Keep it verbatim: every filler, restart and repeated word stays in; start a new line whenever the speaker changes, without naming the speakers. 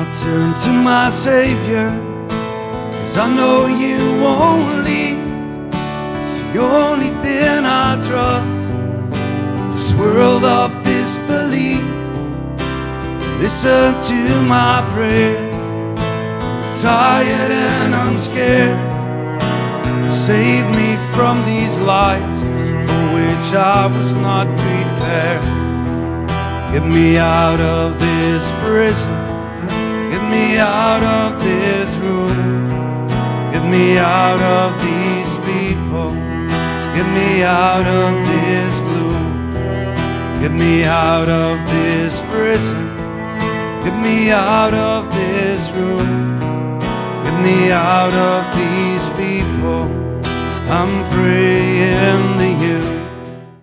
I turn to my Savior, 'cause I know you won't leave. It's the only thing I trust. This world of disbelief, listen to my prayer. I'm tired and I'm scared. Save me from these lies for which I was not prepared. Get me out of this prison, get me out of this room, get me out of these people, get me out of this gloom, get me out of this prison, get me out of this room, get me out of these people. I'm praying to you.